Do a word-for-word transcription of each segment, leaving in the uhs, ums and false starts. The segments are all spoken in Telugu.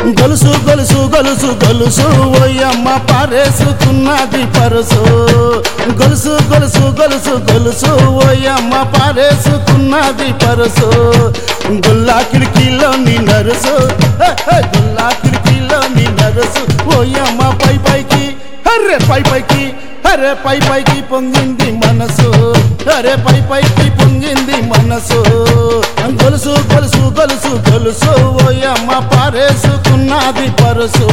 గొలుసు గొలుసు గొలుసు గొలుసు ఓయమ్మ పారేసుకున్నది పరుసు గొలుసు గొలుసు గొలుసు గొలుసు ఓయమ్మ పారేసుకున్నది పరుసు గుల్లా కిటికీలో నీ నరుసు గుల్లా కిటికీలో నీ నరుసు ఓయమ్మ పై పైకి అరే పై పైకి అరే పై పైకి పొంగింది మనసు అరే పై పైకి పొంగింది మనసు గొలుసు గొలుసు గొలుసు గొలుసు ఓయమ్మ పారేసుకున్నది పరుసు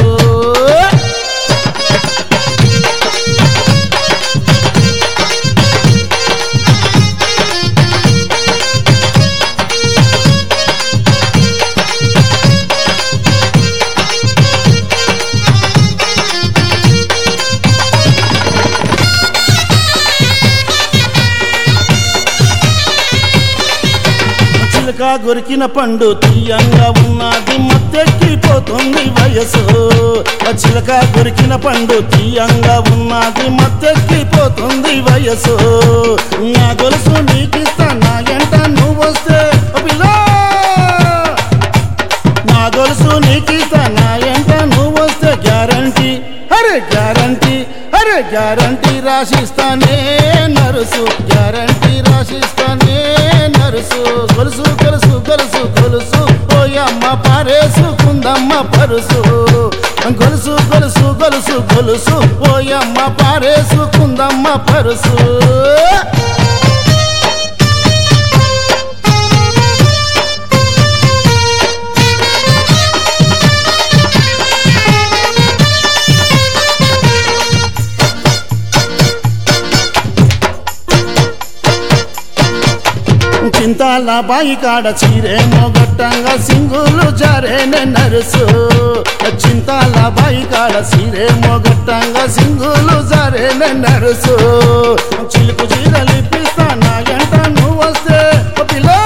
చిలక గొరికిన పండు తీయంగా ఉన్నది మత్తెక్కిపోతుంది వయసు చిలక గొరికిన పండు తీయంగా ఉన్నది మత్తెక్కిపోతుంది వయసు నా గొలుసు నీకిస్తా నా ఎంట నువ్వు వస్తే పిల్ల నా గొలుసు నీకిస్తా నా ఎంట నువ్వు వస్తే గ్యారంటీ అరే గ్యారంటీ అరే గ్యారంటీ రాసిస్తానే నరుసు గ్యారంటీ రాసిస్తానే నరుసు గొలుసు గొలుసు గొలుసు గొలుసు ఓయమ్మ పారేసుకుందమ్మ పరుసు గొలుసు గొలుసు గొలుసు గొలుసు ఓయమ్మ పారేసుకుందమ్మ పరుసు చింతాల బాయి కాడ చీరేమో గట్టంగా సింగులు జారేనే నరుసు చింతాల బాయి కాడ చీరేమో గట్టంగా సింగులు జారేనే నరుసు చిలుకు చీరలిపిస్తా నా ఎంట నువ్వు వస్తే పిల్లో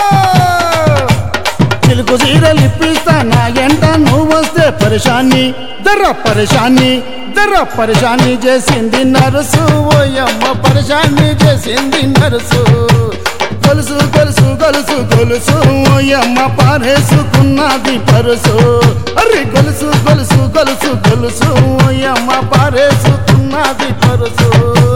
చిలుకు చీరలిపిస్తా నా ఎంట నువ్వు వస్తే పరిశాన్ని దర్ర పరిశాన్ని దర్ర పరిశాన్ని చేసింది నరుసు ఓయమ్మ పరిశాన్ని చేసింది నరుసు గొలుసు గొలుసు గొలుసు గొలుసు ఓయమ్మ పారేసుకున్నది పరుసు అరే గొలుసు గొలుసు గొలుసు గొలుసు ఓయమ్మ పారేసుకున్నది పరుసు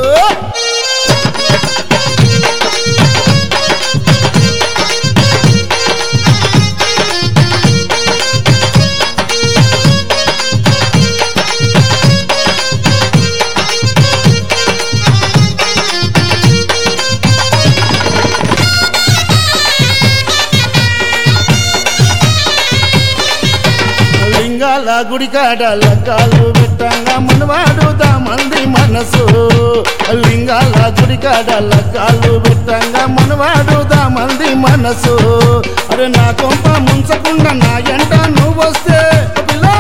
లింగాల గుడికాడ లగ్గాలు పెట్టంగా మనవాడుదా మంది మనసు లింగాల గుడికాడ లగ్గాలు పెట్టంగా మనవాడుదా మంది మనసు అరే నా కొంప ముంచకుండా నా ఎంట నువ్వు వస్తే పిల్ల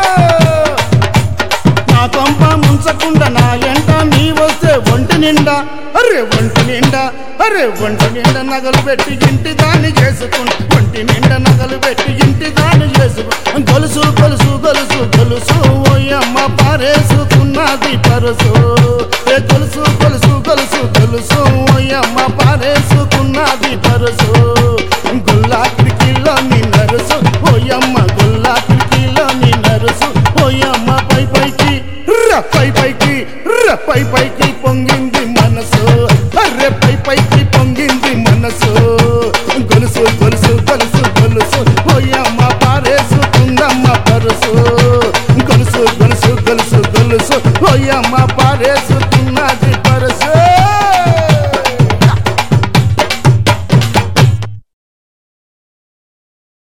నా కొంప ముంచకుండా నా ఎంట నీ వస్తే ఒంటి నిండా అరే ఒంటి నిండా అరే ఒంటి నిండా నగలు పెట్టి ఇంటి దాన్ని చేసుకుంటా ఒంటి నిండా నగలు పెట్టి ఇంటి దాన్ని చేసుకుంటా గొలుసు గొలుసు గొలుసు గొలుసు ఓయమ్మ పారేసుకున్నది పరుసు ఏ గొలుసు గొలుసు గొలుసు గొలుసు ఓయమ్మ పారేసుకున్నది పరుసు గుల్లా కిటికీలో నీ నరుసు ఓయమ్మ గుల్లా కిటికీలో నీ నరుసు ఓయమ్మ పై పైకి పై పైకి పై పైకి పొంగింది మనసు అర్రె పై పైకి పొంగింది మనసు గొలుసు గొలుసు గొలుసు గొలుసు ఓయమ్మ పారేసుకుందమ్మ పరుసు గొలుసు గొలుసు గొలుసు గొలుసు ఓయమ్మ పారేసుకున్నది